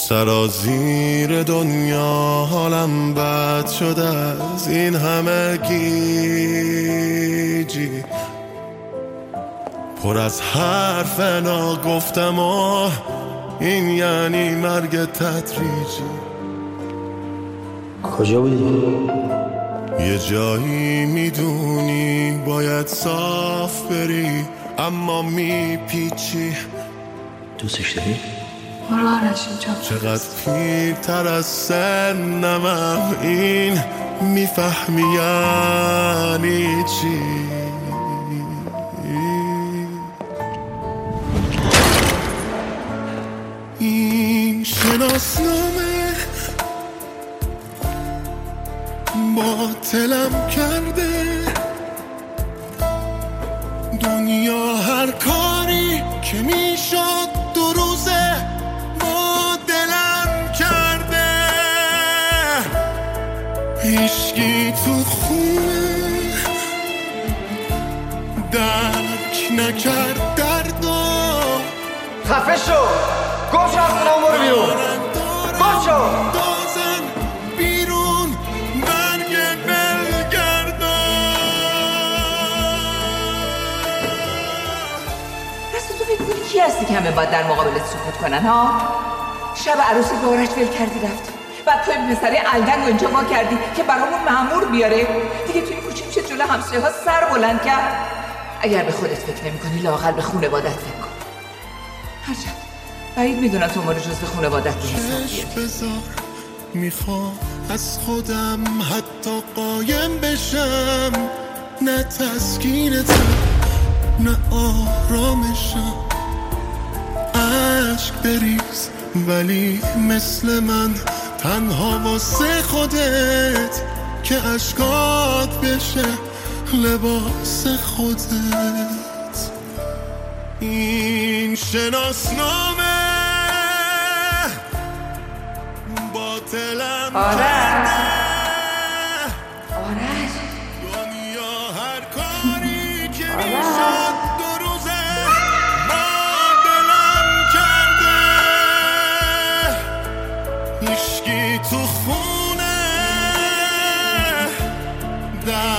سرازیر دنیا حالم بد شده از این همه گیجی، پر از حرف ناگفتم و این یعنی مرگ تدریجی. کجا بودی؟ یه جایی میدونی باید صاف بری اما میپیچی. دوستش داری؟ آرشین جان چقدر پیرتر از سنمم این میفهمی یعنی چی. این شناسنامه باطلم کرده، دنیا هر کاری که میشد دو روزه با دلم کرده. هیچکی تو خونه درک نکرد دردو. خفه شو گم شو از خونه برو بیرون. گم شو دازن بیرون برگ بلگردان. راستی تو فکر کنی کی هستی که همه باید در مقابلت سکوت کنن ها؟ شب عروسی به آرش ول کردی رفتی، بعد توی پسره الدنگ و اینجا ما کردی که برامون مأمور بیاره. دیگه توی کوچه میشه جلو همسایه ها سر بلند کرد. اگر به خودت فکر نمی کنی لااقل به خونوادت فکر کن. هرچند بعید میدونم تو ما رو جز به خونوادت به حساب بیاری. میخوام از خودم حتی قایم بشم، نه تسکینتم نه آرامشم. عشق بریز ولی مثل من تنها واسه خودت که عشقات بشه لباس خودت. این شناسنامه باطلم کرده، دنیا هر کاری که میشد دو روزه با دلم کرده. هیچکی تو خونه